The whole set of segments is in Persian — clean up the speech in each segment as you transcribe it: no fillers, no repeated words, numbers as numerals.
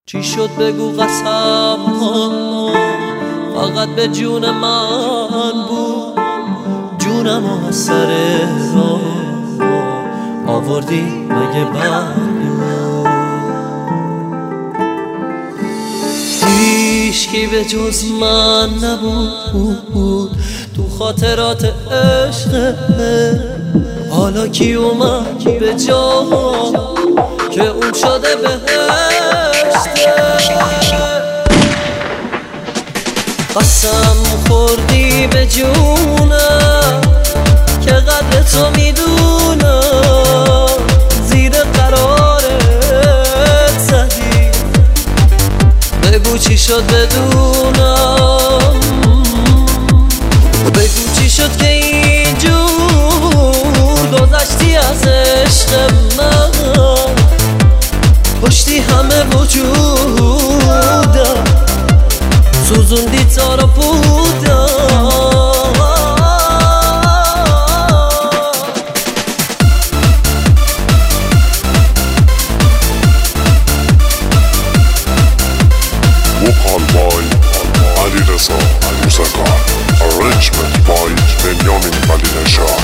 چی شد بگو قسم فقط به جون من بود، جونم از سر راه آوردی مگه هیچکی به جز من نبود تو خاطرات عشق. حالا کی اومد به جا که اون شده بهشته؟ قسم خوردی به جونم که قدر تو میدونم، زیر قرارت زدی بگو چی شد بدونم، بگو چی شد که اینجور گذشتی از عشق من، کشتی همه وجودم، سوزوندی تارا بودم. Vocal by Alireza Musaka, arrangement by Benjamin Balinesha.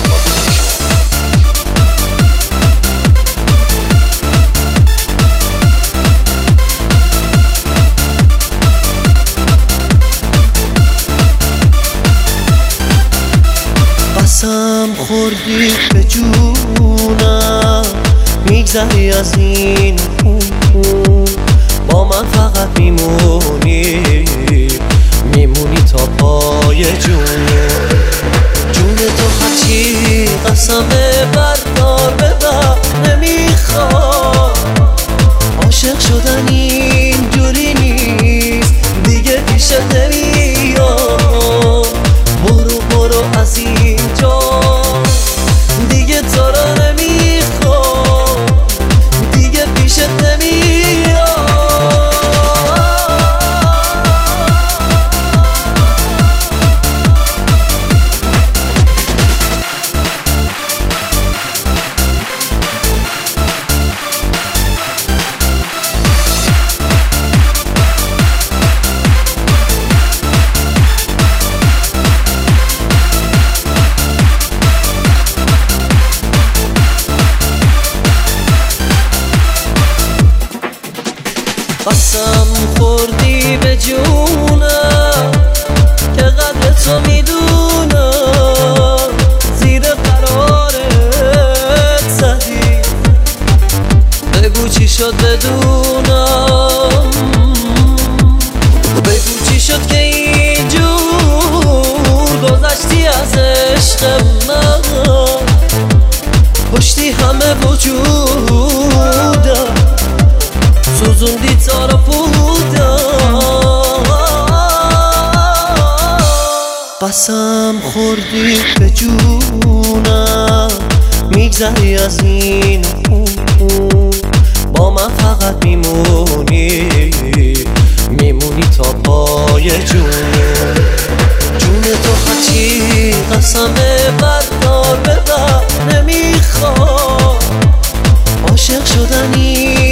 قسم خوردی به جونم میگذری از این با من فقط میمونی تا پای جون تو. هرچی قسم بردار ببر نمیخواد، عاشق شدن اینجوری نیست دیگه، پیشت نمیاد. برو از اینجا دیگه تو رو نمیخواد، دیگه پیشت نمیاد. قسم خوردی به جونم که قدر تو میدونم، زیر قرارت زدی بگو چی شد بدونم، بگو چی شد که اینجور گذشتی از عشق من، کشتی همه وجودم، سوزوندی تارا بودم. قسم خوردی به جونم میگذری از این با من فقط میمونی تا پای جون تو. هرچی قسم بردار ببر نمیخواد، عاشق شدنی